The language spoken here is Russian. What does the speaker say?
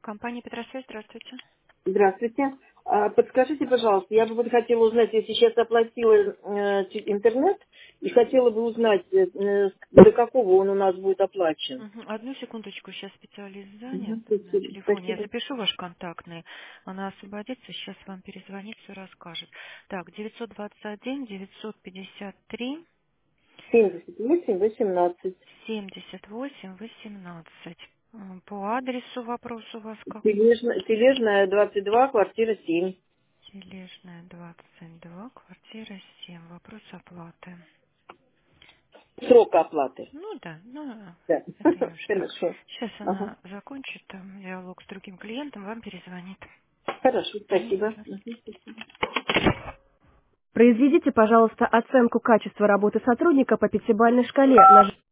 Компания Петросвязь, здравствуйте. Здравствуйте. Подскажите, пожалуйста, я бы вот хотела узнать, я сейчас оплатила интернет и хотела бы узнать, до какого он у нас будет оплачен. Одну секундочку, сейчас специалист занят Мгм. на телефоне. Я Спасибо. запишу ваш контактный. Она освободится, сейчас вам перезвонит, все расскажет. Так, 921 953 78-18. 78 18. По адресу вопрос у вас как? Тележная 22, квартира 7. Тележная 22, квартира 7. Вопрос оплаты. Срок оплаты. Ну да, Да. это я уже так. Хорошо. Сейчас Ага. она закончит там диалог с другим клиентом, вам перезвонит. Хорошо, спасибо. Пожалуйста. Произведите, пожалуйста, оценку качества работы сотрудника по пятибалльной шкале.